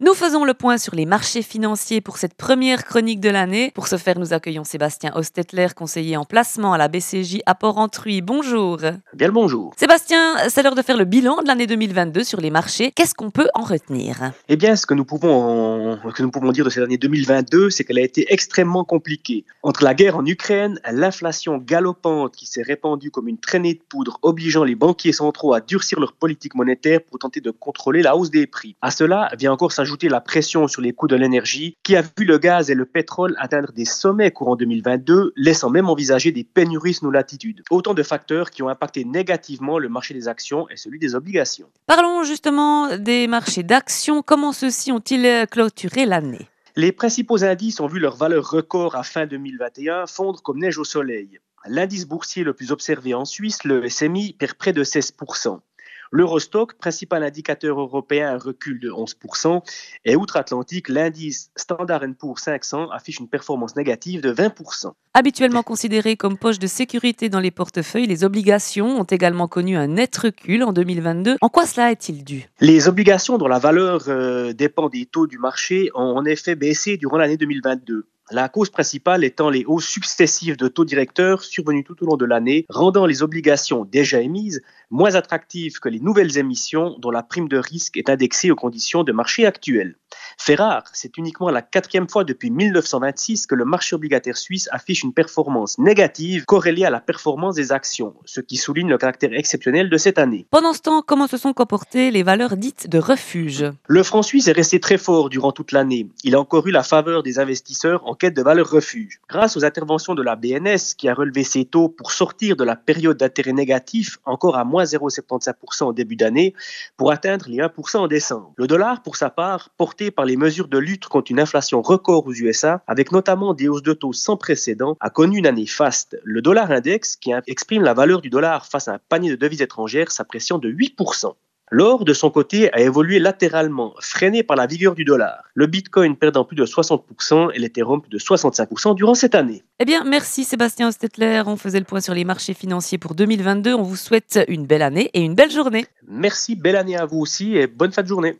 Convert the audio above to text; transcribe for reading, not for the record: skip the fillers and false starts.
Nous faisons le point sur les marchés financiers pour cette première chronique de l'année. Pour ce faire, nous accueillons Sébastien Hostetler, conseiller en placement à la BCJ à Port-Entruy. Bonjour. Bien le bonjour. Sébastien, c'est l'heure de faire le bilan de l'année 2022 sur les marchés. Qu'est-ce qu'on peut en retenir? Eh bien, ce que nous pouvons dire de cette année 2022, c'est qu'elle a été extrêmement compliquée. Entre la guerre en Ukraine, l'inflation galopante qui s'est répandue comme une traînée de poudre, obligeant les banquiers centraux à durcir leur politique monétaire pour tenter de contrôler la hausse des prix. À cela vient encore s'ajouter la pression sur les coûts de l'énergie, qui a vu le gaz et le pétrole atteindre des sommets courant 2022, laissant même envisager des pénuries sous nos latitudes. Autant de facteurs qui ont impacté négativement le marché des actions et celui des obligations. Parlons justement des marchés d'actions. Comment ceux-ci ont-ils clôturé l'année? Les principaux indices ont vu leur valeur record à fin 2021 fondre comme neige au soleil. L'indice boursier le plus observé en Suisse, le SMI, perd près de 16%. L'Eurostock, principal indicateur européen, recule de 11%. Et outre-Atlantique, l'indice Standard & Poor's 500 affiche une performance négative de 20%. Habituellement considérées comme poche de sécurité dans les portefeuilles, les obligations ont également connu un net recul en 2022. En quoi cela est-il dû? Les obligations dont la valeur dépend des taux du marché ont en effet baissé durant l'année 2022. La cause principale étant les hausses successives de taux directeurs survenues tout au long de l'année, rendant les obligations déjà émises moins attractives que les nouvelles émissions dont la prime de risque est indexée aux conditions de marché actuelles. Fait rare, c'est uniquement la 4e fois depuis 1926 que le marché obligataire suisse affiche une performance négative corrélée à la performance des actions, ce qui souligne le caractère exceptionnel de cette année. Pendant ce temps, comment se sont comportées les valeurs dites de refuge? Le franc suisse est resté très fort durant toute l'année. Il a encore eu la faveur des investisseurs en quête de valeurs refuge. Grâce aux interventions de la BNS, qui a relevé ses taux pour sortir de la période d'intérêt négatif, encore à moins 0,75% au début d'année, pour atteindre les 1% en décembre. Le dollar, pour sa part, porté par les mesures de lutte contre une inflation record aux USA, avec notamment des hausses de taux sans précédent, a connu une année faste. Le dollar index, qui exprime la valeur du dollar face à un panier de devises étrangères, s'appréciant de 8%. L'or, de son côté, a évolué latéralement, freiné par la vigueur du dollar. Le Bitcoin perdant plus de 60% et l'Ethereum plus de 65% durant cette année. Eh bien, merci Sébastien Hostetler. On faisait le point sur les marchés financiers pour 2022. On vous souhaite une belle année et une belle journée. Merci, belle année à vous aussi et bonne fin de journée.